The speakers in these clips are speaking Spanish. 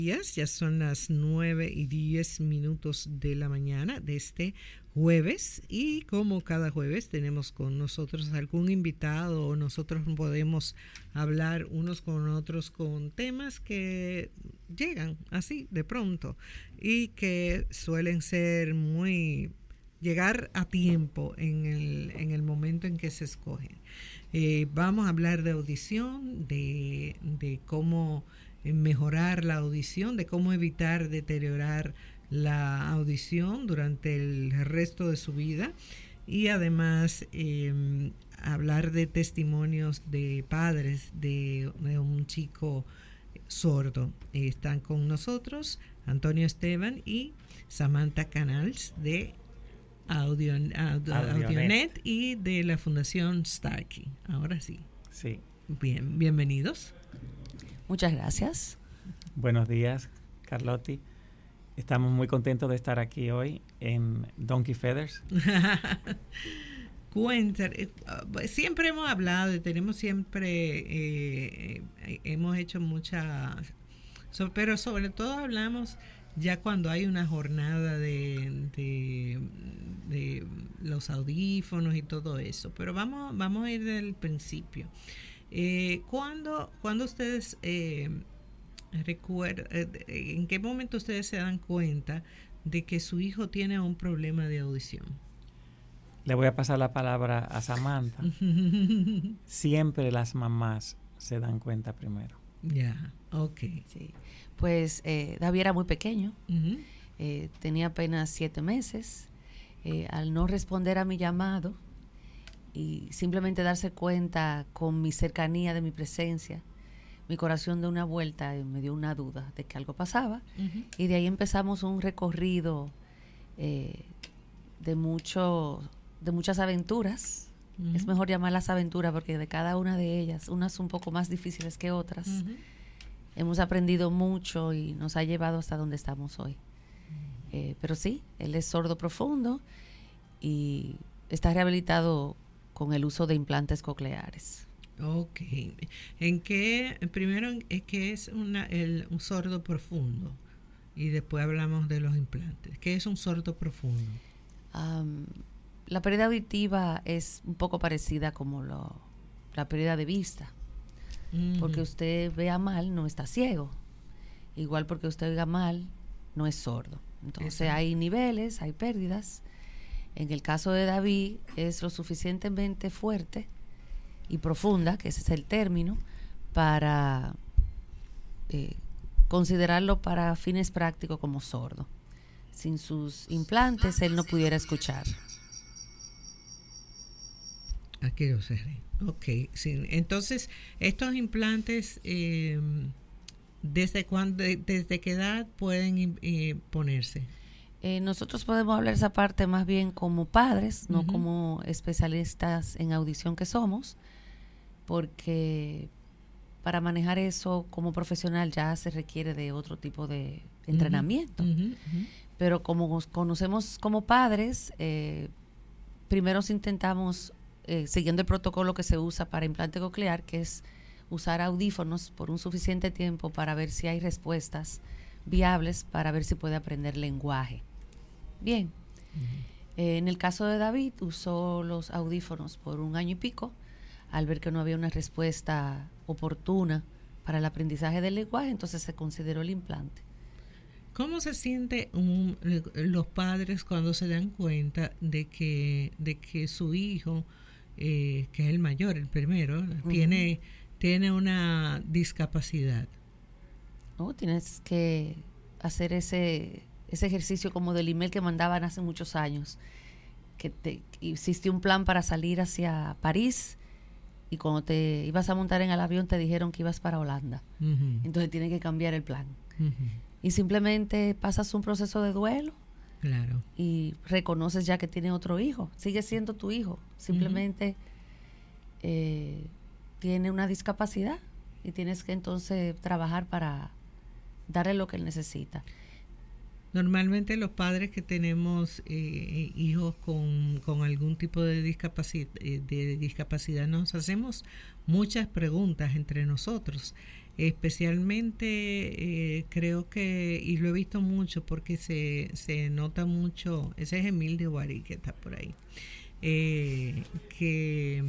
Ya son las 9:10 de la mañana de este jueves, y como cada jueves tenemos con nosotros algún invitado, o nosotros podemos hablar unos con otros con temas que llegan así de pronto y que suelen ser llegar a tiempo en el momento en que se escogen. Vamos a hablar de audición, de cómo mejorar la audición, de cómo evitar deteriorar la audición durante el resto de su vida, y además hablar de testimonios de padres de un chico sordo. Están con nosotros Antonio Esteban y Samantha Canals de Audionet y de la Fundación Starkey. Ahora sí. Sí. Bien, bienvenidos. Muchas gracias. Buenos días, Carlotti. Estamos muy contentos de estar aquí hoy en Donkey Feathers. Siempre hemos hablado, hemos hecho muchas, pero sobre todo hablamos ya cuando hay una jornada de los audífonos y todo eso. Pero vamos a ir del principio. ¿Cuándo ustedes recuerdan, en qué momento ustedes se dan cuenta de que su hijo tiene un problema de audición? Le voy a pasar la palabra a Samantha. Siempre las mamás se dan cuenta primero. Ya, okay. Sí. Pues David era muy pequeño, tenía apenas 7 meses. Al no responder a mi llamado y simplemente darse cuenta con mi cercanía de mi presencia, mi corazón dio una vuelta y me dio una duda de que algo pasaba. Y de ahí empezamos un recorrido de muchas aventuras. Es mejor llamarlas aventuras porque de cada una de ellas, unas un poco más difíciles que otras, hemos aprendido mucho y nos ha llevado hasta donde estamos hoy. Pero sí, él es sordo profundo y está rehabilitado con el uso de implantes cocleares. Ok. Primero, ¿qué es un sordo profundo? Y después hablamos de los implantes. ¿Qué es un sordo profundo? La pérdida auditiva es un poco parecida como la pérdida de vista. Porque usted vea mal, no está ciego. Igual porque usted oiga mal, no es sordo. Entonces hay niveles, hay pérdidas. En el caso de David es lo suficientemente fuerte y profunda, que ese es el término, para considerarlo para fines prácticos como sordo. Sin sus implantes él no pudiera escuchar. Aquí lo cerré. Ok, sí. Entonces, estos implantes, ¿desde qué edad pueden ponerse? Nosotros podemos hablar esa parte más bien como padres, no como especialistas en audición que somos, porque para manejar eso como profesional ya se requiere de otro tipo de entrenamiento. Pero como nos conocemos como padres, primero intentamos, siguiendo el protocolo que se usa para implante coclear, que es usar audífonos por un suficiente tiempo para ver si hay respuestas viables, para ver si puede aprender lenguaje. Bien. En el caso de David, usó los audífonos por 1 año y pico, al ver que no había una respuesta oportuna para el aprendizaje del lenguaje, entonces se consideró el implante. ¿Cómo se siente los padres cuando se dan cuenta de que su hijo, que es el mayor, el primero, tiene una discapacidad? Tienes que hacer ese ejercicio como del email que mandaban hace muchos años, que hiciste un plan para salir hacia París y cuando te ibas a montar en el avión te dijeron que ibas para Holanda. Entonces tienes que cambiar el plan. Y simplemente pasas un proceso de duelo. Claro. Y reconoces ya que tiene otro hijo. Sigue siendo tu hijo. Simplemente tiene una discapacidad y tienes que entonces trabajar para darle lo que él necesita. Normalmente los padres que tenemos hijos con algún tipo de discapacidad nos hacemos muchas preguntas entre nosotros. Especialmente creo que, y lo he visto mucho porque se nota mucho, ese es Emil de Guarí que está por ahí, que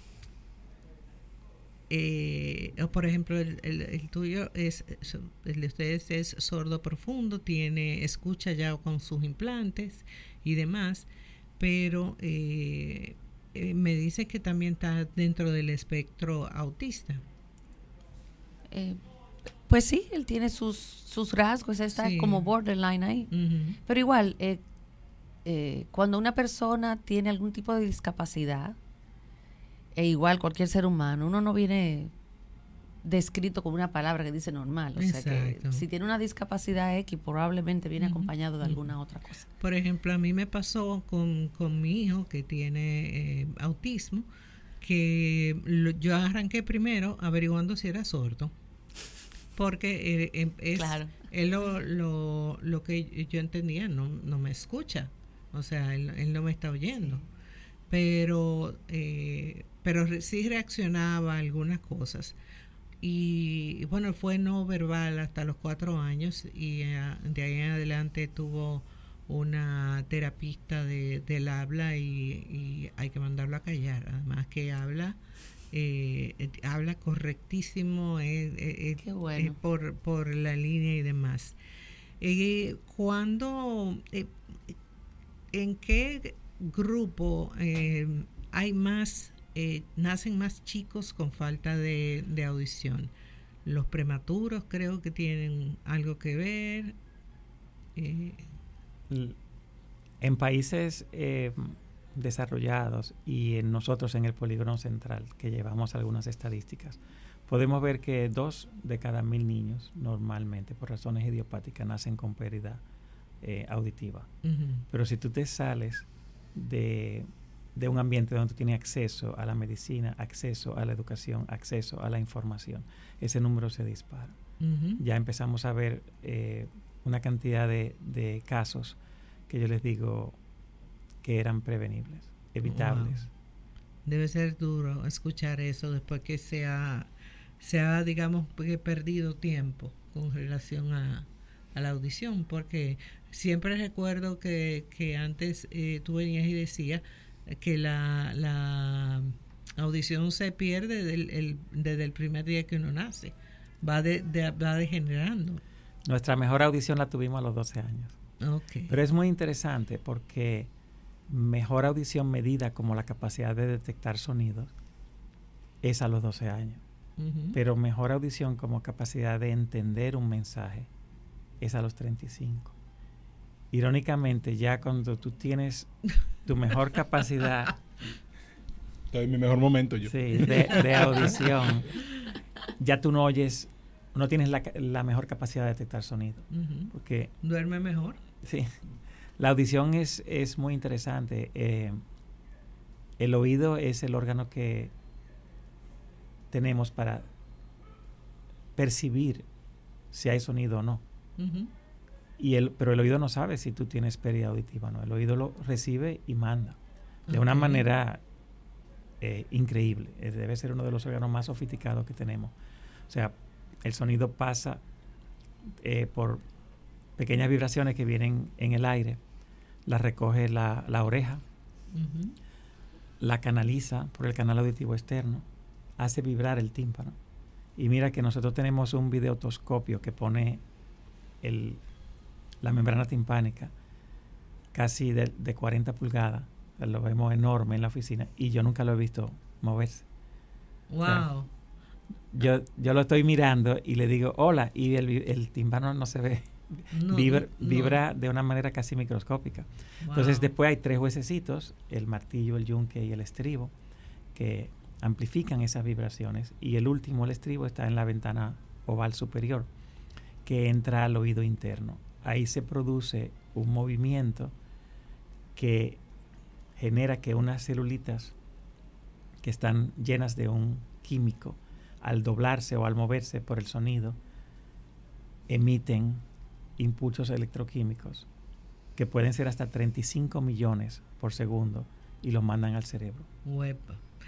por ejemplo el tuyo es, el de ustedes es sordo profundo, escucha ya con sus implantes y demás, pero me dice que también está dentro del espectro autista. Pues sí, él tiene sus rasgos, está como borderline ahí. Uh-huh. Pero igual, cuando una persona tiene algún tipo de discapacidad, igual cualquier ser humano, uno no viene descrito con una palabra que dice normal. O sea que si tiene una discapacidad X, probablemente viene acompañado de alguna otra cosa. Por ejemplo, a mí me pasó con mi hijo que tiene autismo, que yo arranqué primero averiguando si era sordo. Porque él lo que yo entendía no me escucha, o sea, él no me está oyendo, sí. pero sí reaccionaba a algunas cosas y bueno, fue no verbal hasta los 4 años y de ahí en adelante tuvo una terapista del habla y hay que mandarlo a callar, además que habla correctísimo, Qué bueno. por la línea y demás. ¿En qué grupo hay más, nacen más chicos con falta de audición? Los prematuros creo que tienen algo que ver. En países desarrollados y en nosotros en el Polígono Central, que llevamos algunas estadísticas, podemos ver que 2 de cada 1,000 niños normalmente por razones idiopáticas nacen con pérdida auditiva. Uh-huh. Pero si tú te sales de un ambiente donde tú tienes acceso a la medicina, acceso a la educación, acceso a la información, ese número se dispara. Uh-huh. Ya empezamos a ver una cantidad de casos que yo les digo que eran prevenibles, evitables. Wow. Debe ser duro escuchar eso después que se ha digamos, perdido tiempo con relación a la audición, porque siempre recuerdo que antes tú venías y decías que la audición se pierde desde el primer día que uno nace, va degenerando. Nuestra mejor audición la tuvimos a los 12 años. Okay. Pero es muy interesante porque mejor audición medida como la capacidad de detectar sonidos es a los 12 años. Uh-huh. Pero mejor audición como capacidad de entender un mensaje es a los 35. Irónicamente, ya cuando tú tienes tu mejor capacidad... Estoy en mi mejor momento yo. Sí, de audición, ya tú no oyes, no tienes la mejor capacidad de detectar sonido. Uh-huh. Porque ¿duerme mejor? Sí, la audición es muy interesante. El oído es el órgano que tenemos para percibir si hay sonido o no. Uh-huh. Pero el oído no sabe si tú tienes pérdida auditiva o no. El oído lo recibe y manda de una manera increíble. Debe ser uno de los órganos más sofisticados que tenemos. O sea, el sonido pasa por pequeñas vibraciones que vienen en el aire, las recoge la oreja, uh-huh. la canaliza por el canal auditivo externo, hace vibrar el tímpano. Y mira que nosotros tenemos un videotoscopio que pone la membrana timpánica casi de 40 pulgadas, lo vemos enorme en la oficina y yo nunca lo he visto moverse. Wow. O sea, yo lo estoy mirando y le digo hola y el tímpano no se ve. Vibra de una manera casi microscópica. Wow. Entonces después hay 3 huesecitos, el martillo, el yunque y el estribo, que amplifican esas vibraciones, y el último, el estribo, está en la ventana oval superior que entra al oído interno. Ahí se produce un movimiento que genera que unas celulitas que están llenas de un químico, al doblarse o al moverse por el sonido, emiten impulsos electroquímicos que pueden ser hasta 35 millones por segundo y los mandan al cerebro. Uepa.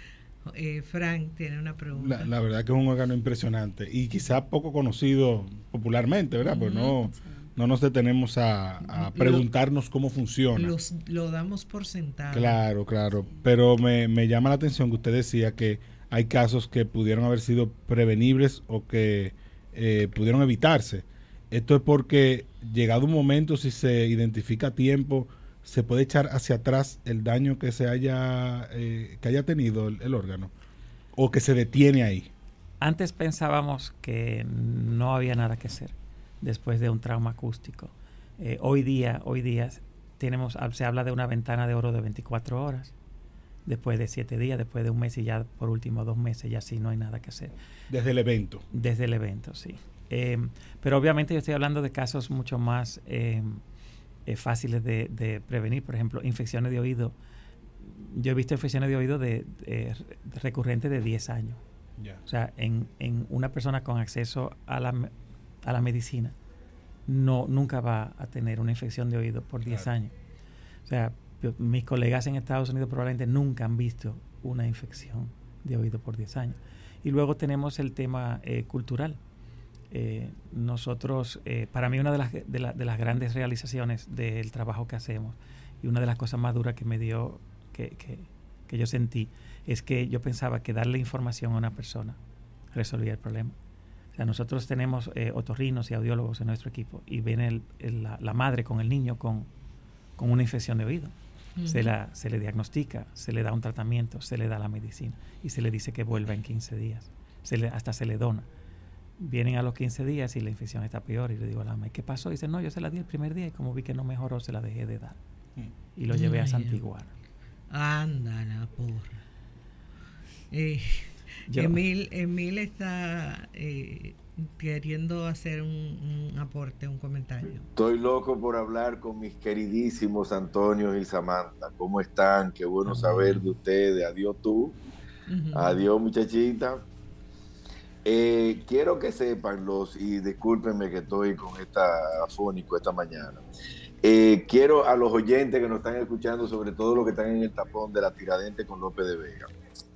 Frank tiene una pregunta. La verdad que es un órgano impresionante y quizá poco conocido popularmente, ¿verdad? Pues no nos detenemos a preguntarnos cómo funciona. Lo damos por sentado. Claro, pero me llama la atención que usted decía que hay casos que pudieron haber sido prevenibles o que pudieron evitarse. Esto es porque llegado un momento, si se identifica a tiempo, se puede echar hacia atrás el daño que haya tenido el órgano o que se detiene ahí. Antes pensábamos que no había nada que hacer después de un trauma acústico. Hoy día se habla de una ventana de oro de 24 horas, después de 7 días, después de un mes y ya por último 2 meses, ya sí no hay nada que hacer. Desde el evento. Desde el evento, sí. Pero obviamente yo estoy hablando de casos mucho más fáciles de prevenir. Por ejemplo, infecciones de oído. Yo he visto infecciones de oído recurrentes de 10 años. Yeah. O sea, en una persona con acceso a la medicina nunca va a tener una infección de oído por 10 años. O sea, mis colegas en Estados Unidos probablemente nunca han visto una infección de oído por 10 años. Y luego tenemos el tema cultural. Nosotros, para mí una de las grandes realizaciones del trabajo que hacemos y una de las cosas más duras que me dio, que yo sentí, es que yo pensaba que darle información a una persona resolvía el problema. O sea, nosotros tenemos otorrinos y audiólogos en nuestro equipo y viene la madre con el niño con una infección de oído. Uh-huh. Se le diagnostica, se le da un tratamiento, se le da la medicina y se le dice que vuelva en 15 días. Hasta se le dona. Vienen a los 15 días y la infección está peor y le digo a la mamá, ¿qué pasó? Y dice, no, yo se la di el primer día y como vi que no mejoró, se la dejé de dar. Y lo llevé a Santiguar. Anda la porra. Emil está queriendo hacer un aporte, un comentario. Estoy loco por hablar con mis queridísimos Antonio y Samantha. ¿Cómo están? Qué bueno saber de ustedes. Adiós tú. Uh-huh. Adiós muchachita. Quiero que sepan y discúlpenme que estoy con afónico esta mañana. Quiero a los oyentes que nos están escuchando, sobre todo los que están en el tapón de la Tiradentes con López de Vega,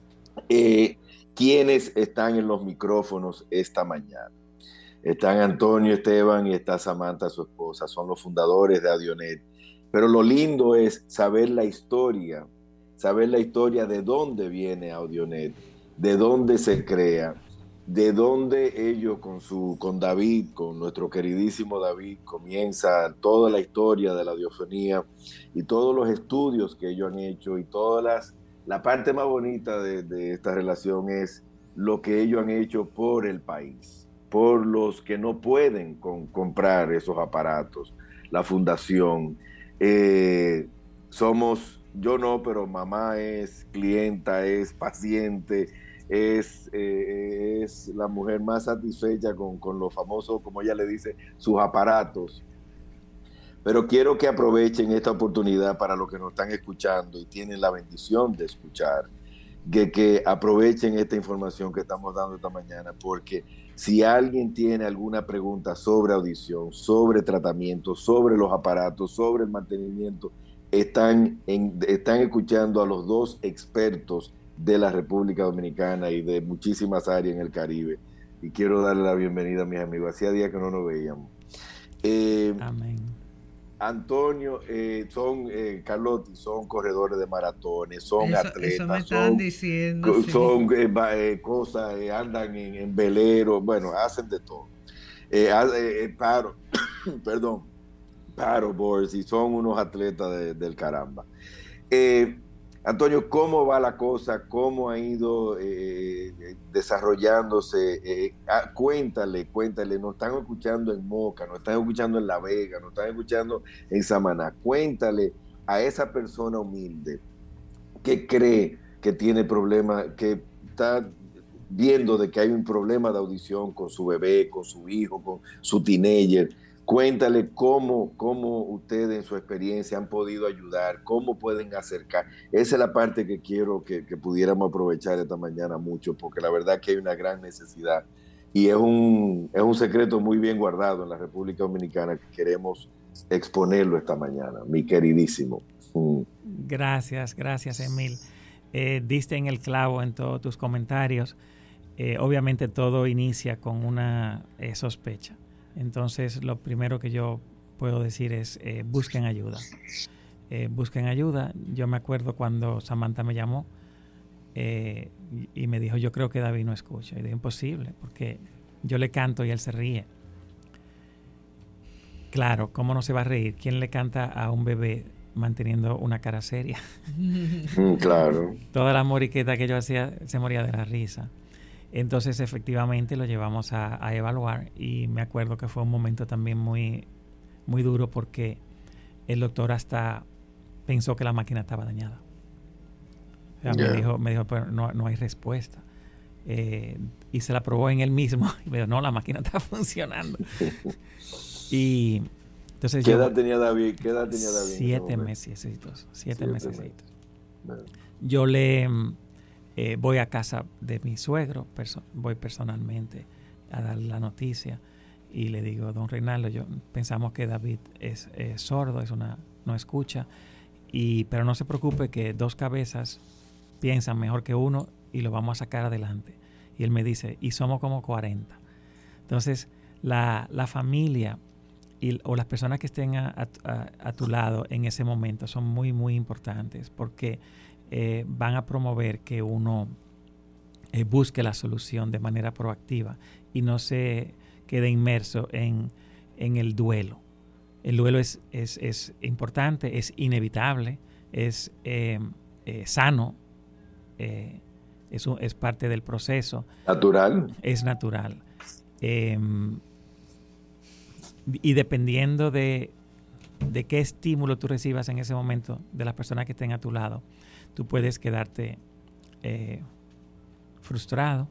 quienes están en los micrófonos esta mañana. Están Antonio, Esteban y está Samantha, su esposa, son los fundadores de Audionet. Pero lo lindo es saber la historia de dónde viene Audionet, de dónde se crea, de dónde ellos con David, con nuestro queridísimo David, comienza toda la historia de la audiofonía y todos los estudios que ellos han hecho y la parte más bonita de esta relación es lo que ellos han hecho por el país, por los que no pueden comprar esos aparatos, la fundación. Yo no, pero mamá es clienta, es paciente, es la mujer más satisfecha con los famosos, como ella le dice, sus aparatos. Pero quiero que aprovechen esta oportunidad para los que nos están escuchando y tienen la bendición de escuchar, que aprovechen esta información que estamos dando esta mañana, porque si alguien tiene alguna pregunta sobre audición, sobre tratamiento, sobre los aparatos, sobre el mantenimiento, están escuchando a los dos expertos de la República Dominicana y de muchísimas áreas en el Caribe. Y quiero darle la bienvenida a mis amigos. Hacía días que no nos veíamos. Amén. Antonio, Carlotti, son corredores de maratones, son atletas. Eso me están diciendo. Son cosas, andan en velero, bueno, hacen de todo. Paddleboards, y son unos atletas del caramba. Antonio, ¿cómo va la cosa? ¿Cómo ha ido desarrollándose? Cuéntale, nos están escuchando en Moca, nos están escuchando en La Vega, nos están escuchando en Samaná. Cuéntale a esa persona humilde que cree que tiene problemas, que está viendo de que hay un problema de audición con su bebé, con su hijo, con su teenager. Cuéntale cómo ustedes en su experiencia han podido ayudar, cómo pueden acercar. Esa es la parte que quiero que pudiéramos aprovechar esta mañana mucho, porque la verdad que hay una gran necesidad y es un secreto muy bien guardado en la República Dominicana que queremos exponerlo esta mañana, mi queridísimo. Gracias, Emil. diste en el clavo en todos tus comentarios. Obviamente todo inicia con una sospecha. Entonces lo primero que yo puedo decir es busquen ayuda. Busquen ayuda. Yo me acuerdo cuando Samantha me llamó y me dijo, yo creo que David no escucha. Y dije, imposible, porque yo le canto y él se ríe. Claro, ¿cómo no se va a reír? ¿Quién le canta a un bebé manteniendo una cara seria? Claro. Toda la moriqueta que yo hacía se moría de la risa. Entonces, efectivamente, lo llevamos a evaluar y me acuerdo que fue un momento también muy, muy duro porque el doctor hasta pensó que la máquina estaba dañada. O sea, me dijo, pero no hay respuesta. Y se la probó en él mismo y me dijo, no, la máquina está funcionando. Y entonces ¿Qué edad tenía David? 7 mesecitos. 7 mesecitos. Bueno. Yo le voy a casa de mi suegro, voy personalmente a darle la noticia y le digo, don Reinaldo, pensamos que David es sordo, no escucha, pero no se preocupe que 2 cabezas piensan mejor que uno y lo vamos a sacar adelante. Y él me dice, y somos como 40. Entonces, la familia o las personas que estén a tu lado en ese momento son muy, muy importantes porque van a promover que uno busque la solución de manera proactiva y no se quede inmerso en el duelo. El duelo es importante, es inevitable, es sano, es parte del proceso. Natural. Es natural. Y dependiendo de qué estímulo tú recibas en ese momento de las personas que estén a tu lado, tú puedes quedarte frustrado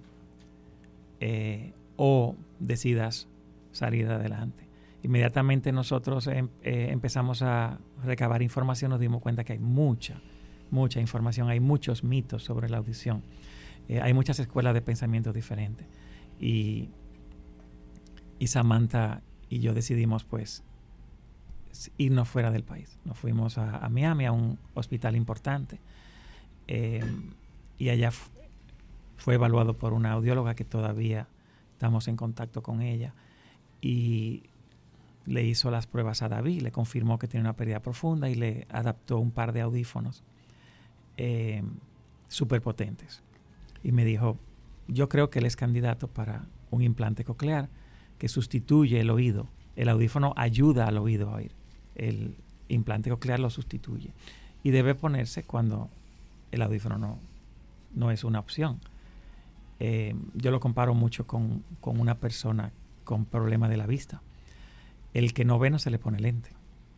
o decidas salir adelante. Inmediatamente nosotros empezamos a recabar información, nos dimos cuenta que hay mucha información, hay muchos mitos sobre la audición, hay muchas escuelas de pensamiento diferentes y Samantha y yo decidimos pues irnos fuera del país. Nos fuimos a Miami, a un hospital importante y allá fue evaluado por una audióloga que todavía estamos en contacto con ella y le hizo las pruebas a David, le confirmó que tiene una pérdida profunda y le adaptó un par de audífonos súper potentes y me dijo, yo creo que él es candidato para un implante coclear que sustituye el oído. El audífono ayuda al oído a oír. El implante coclear lo sustituye. Y debe ponerse cuando el audífono no es una opción. Yo lo comparo mucho con una persona con problema de la vista. El que no ve no se le pone lente.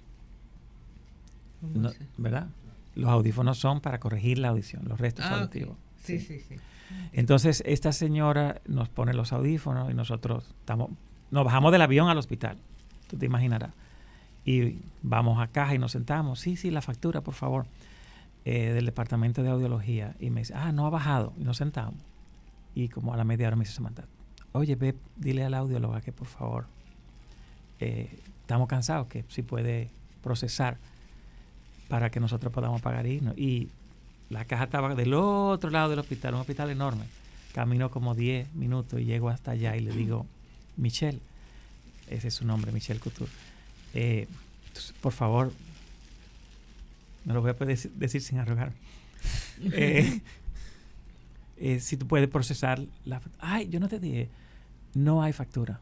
No, ¿verdad? Los audífonos son para corregir la audición, los restos auditivos. Okay. Sí. Entonces, esta señora nos pone los audífonos y nosotros nos bajamos del avión al hospital. Tú te imaginarás. Y vamos a caja y nos sentamos. Sí, la factura, por favor, del departamento de audiología. Y me dice, no ha bajado. Y nos sentamos. Y como a la media hora me dice Samantha, oye, ve, dile a la audióloga que por favor, estamos cansados, que si puede procesar para que nosotros podamos pagar y irnos. Y la caja estaba del otro lado del hospital, un hospital enorme. Camino como 10 minutos y llego hasta allá y le digo, Michelle, ese es su nombre, Michelle Couture, por favor, no lo voy a poder decir sin arrogar, si tú puedes procesar yo no te dije, no hay factura.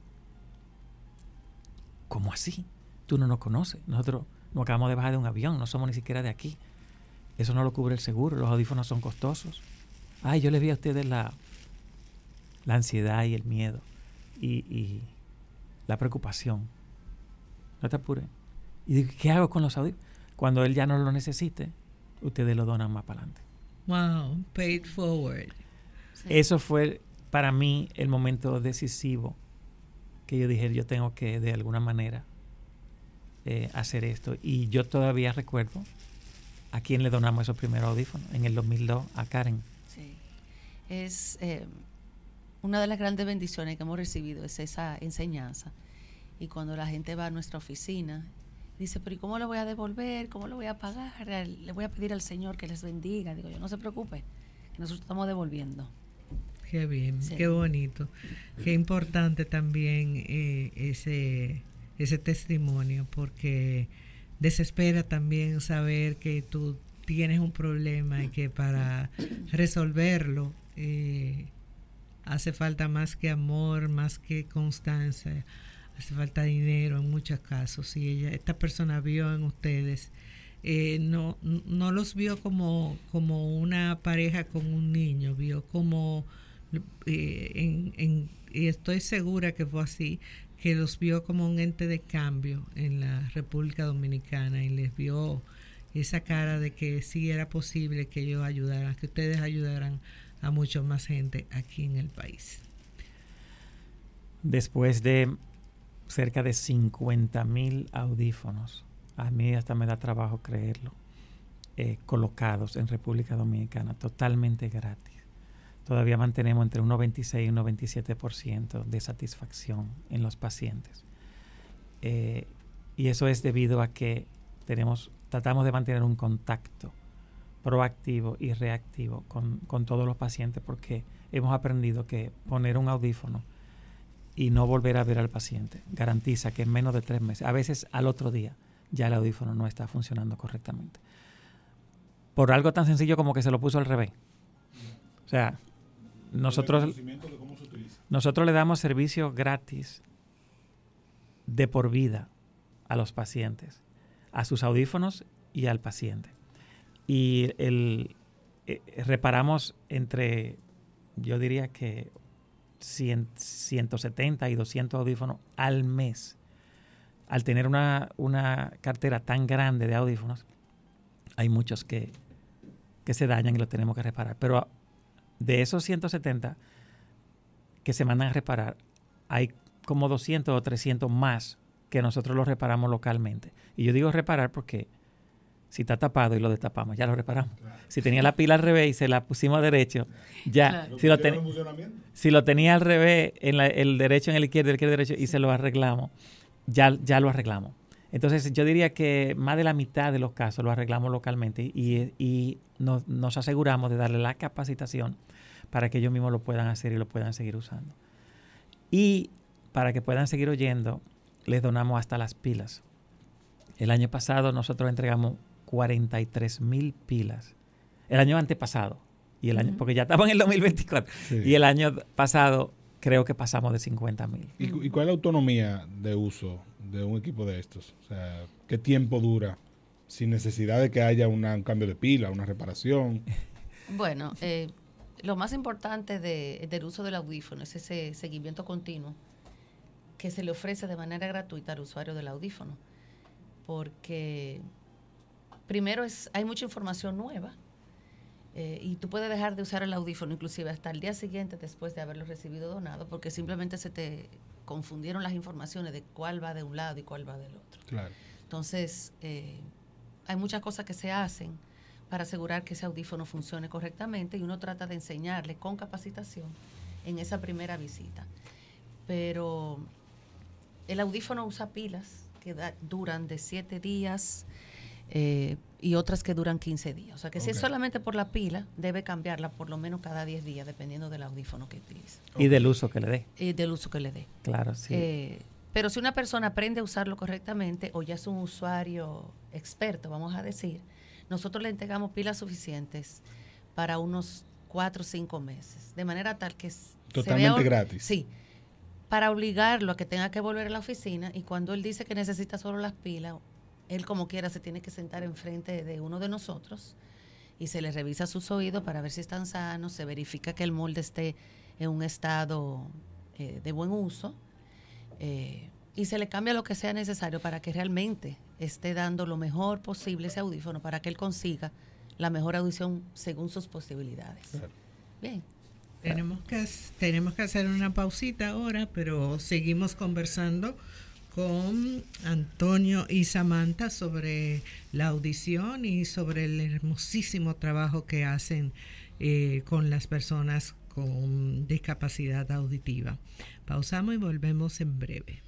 ¿Cómo así? Tú no nos conoces, nosotros nos acabamos de bajar de un avión, no somos ni siquiera de aquí, eso no lo cubre el seguro, los audífonos son costosos. Yo les vi a ustedes la ansiedad y el miedo y la preocupación. No te apures. Y digo, ¿qué hago con los audífonos? Cuando él ya no lo necesite, ustedes lo donan más para adelante. Wow, paid forward. Sí. Eso fue para mí el momento decisivo que yo dije, yo tengo que de alguna manera hacer esto. Y yo todavía recuerdo a quién le donamos esos primeros audífonos en el 2002, a Karen. Sí, es una de las grandes bendiciones que hemos recibido es esa enseñanza. Y cuando la gente va a nuestra oficina Dice, pero ¿y cómo lo voy a devolver? ¿Cómo lo voy a pagar? Le voy a pedir al Señor que les bendiga. Digo yo, no se preocupe, que nosotros estamos devolviendo. Qué bien, Sí. qué bonito. Qué importante también ese testimonio, porque desespera también saber que tú tienes un problema y que para resolverlo hace falta más que amor, más que constancia, hace falta dinero en muchos casos. Y esta persona vio en ustedes, no los vio como una pareja con un niño, vio como, y estoy segura que fue así, que los vio como un ente de cambio en la República Dominicana y les vio esa cara de que sí era posible que ellos ayudaran, que ustedes ayudaran a mucho más gente aquí en el país. Después de cerca de 50,000 audífonos, a mí hasta me da trabajo creerlo, colocados en República Dominicana, totalmente gratis. Todavía mantenemos entre un 96 y un 97% de satisfacción en los pacientes. Y eso es debido a que tratamos de mantener un contacto proactivo y reactivo con todos los pacientes, porque hemos aprendido que poner un audífono y no volver a ver al paciente garantiza que en menos de 3 meses, a veces al otro día, ya el audífono no está funcionando correctamente. Por algo tan sencillo como que se lo puso al revés. O sea, nosotros le damos servicio gratis de por vida a los pacientes, a sus audífonos y al paciente. Y reparamos entre, yo diría que 170 y 200 audífonos al mes. Al tener una cartera tan grande de audífonos, hay muchos que se dañan y los tenemos que reparar. Pero de esos 170 que se mandan a reparar, hay como 200 o 300 más que nosotros los reparamos localmente. Y yo digo reparar porque si está tapado y lo destapamos, ya lo reparamos. Claro. Si tenía la pila al revés y se la pusimos derecho, ya. Claro. Si lo tenía al revés, el derecho en el izquierdo derecho, y se lo arreglamos, ya lo arreglamos. Entonces yo diría que más de la mitad de los casos lo arreglamos localmente y nos aseguramos de darle la capacitación para que ellos mismos lo puedan hacer y lo puedan seguir usando. Y para que puedan seguir oyendo, les donamos hasta las pilas. El año pasado nosotros entregamos 43,000 pilas. El año antepasado. Y el año, porque ya estamos en el 2024. Sí. Y el año pasado creo que pasamos de 50,000. ¿Y cuál es la autonomía de uso de un equipo de estos? O sea, ¿qué tiempo dura sin necesidad de que haya un cambio de pila, una reparación? Bueno, lo más importante del uso del audífono es ese seguimiento continuo que se le ofrece de manera gratuita al usuario del audífono. Porque primero hay mucha información nueva y tú puedes dejar de usar el audífono inclusive hasta el día siguiente después de haberlo recibido donado, porque simplemente se te confundieron las informaciones de cuál va de un lado y cuál va del otro. Claro. Entonces, hay muchas cosas que se hacen para asegurar que ese audífono funcione correctamente y uno trata de enseñarle con capacitación en esa primera visita. Pero el audífono usa pilas que duran de 7 días y otras que duran 15 días. O sea que si es solamente por la pila, debe cambiarla por lo menos cada 10 días, dependiendo del audífono que utilice. Y del uso que le dé. Y del uso que le dé. Claro, sí. Pero si una persona aprende a usarlo correctamente o ya es un usuario experto, vamos a decir, nosotros le entregamos pilas suficientes para unos 4 o 5 meses, de manera tal que totalmente gratis. Sí, para obligarlo a que tenga que volver a la oficina, y cuando él dice que necesita solo las pilas, él como quiera se tiene que sentar enfrente de uno de nosotros y se le revisa sus oídos para ver si están sanos, se verifica que el molde esté en un estado de buen uso y se le cambia lo que sea necesario para que realmente esté dando lo mejor posible ese audífono para que él consiga la mejor audición según sus posibilidades. Claro. Bien. Tenemos que hacer una pausita ahora, pero seguimos conversando con Antonio y Samantha sobre la audición y sobre el hermosísimo trabajo que hacen con las personas con discapacidad auditiva. Pausamos y volvemos en breve.